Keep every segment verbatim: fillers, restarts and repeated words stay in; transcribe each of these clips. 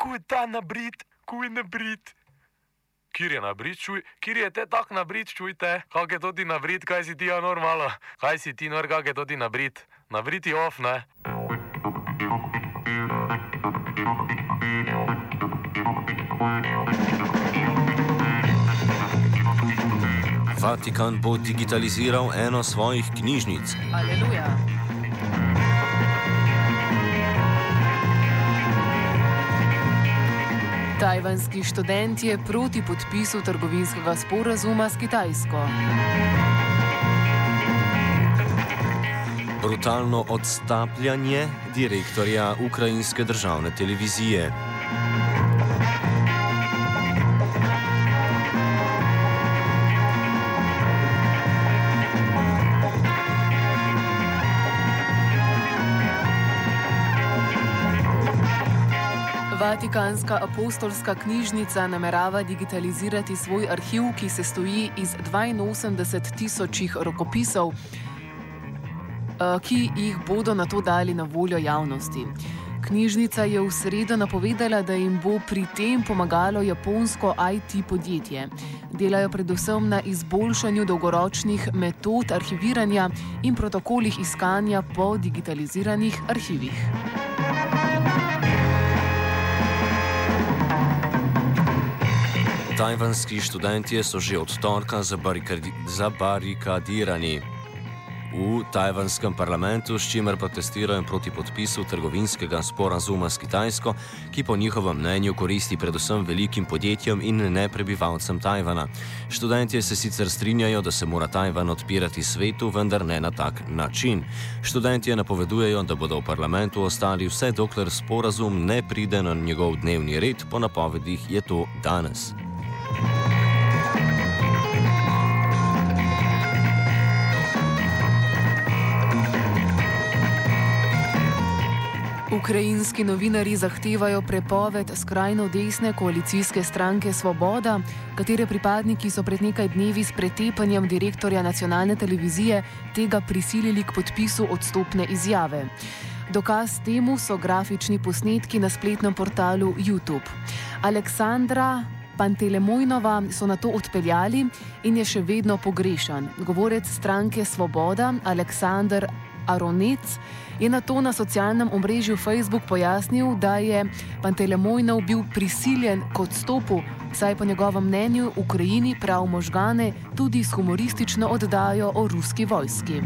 kuj ta nabrit, kuj nabrit. Kjer je nabrit, čuj, kjer je te tak nabrit, čujte, kak je to ti nabrit, kaj si ti ja normalo, kaj si ti nor, kak je to ti nabrit, nabrit je off, ne? Vatikan bo digitaliziral eno svojih knjižnic. Aleluja. Tajvanski študent je proti podpisu trgovinskega sporazuma s Kitajsko. Brutalno odstapljanje direktorja ukrajinske državne televizije. Vatikanska apostolska knjižnica namerava digitalizirati svoj arhiv, ki se stoji iz dvainosemdeset tisočih rokopisov, ki jih bodo nato dali na voljo javnosti. Knjižnica je v sredo napovedala, da jim bo pri tem pomagalo japonsko I T podjetje. Delajo predvsem na izboljšanju dolgoročnih metod arhiviranja in protokolih iskanja po digitaliziranih arhivih. Tajvanski študentje so že od torka zabarikadirani v tajvanskem parlamentu, s čimer protestirajo proti podpisu trgovinskega sporazuma s Kitajsko, ki po njihovem mnenju koristi predvsem velikim podjetjem in ne prebivalcem Tajvana. Študentje se sicer strinjajo, da se mora Tajvan odpirati svetu, vendar ne na tak način. Študentje napovedujejo, da bodo v parlamentu ostali vse dokler sporazum ne pride na njegov dnevni red, po napovedih je to danes. Ukrajinski novinarji zahtevajo prepoved skrajno desne koalicijske stranke Svoboda, katere pripadniki so pred nekaj dnevi s pretepanjem direktorja nacionalne televizije tega prisilili k podpisu odstopne izjave. Dokaz temu so grafični posnetki na spletnem portalu YouTube. Aleksandra Pantelemojnova so nato odpeljali in je še vedno pogrešan. Govorec stranke Svoboda, Aleksandr Aronec, je nato na socialnem omrežju Facebook pojasnil, da je Pantelemojnov bil prisiljen k odstopu, saj po njegovem mnenju v Ukrajini prav možgane tudi s humoristično oddajo o ruski vojski.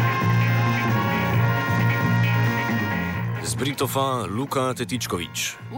Z Britofa Luka Tetičkovič.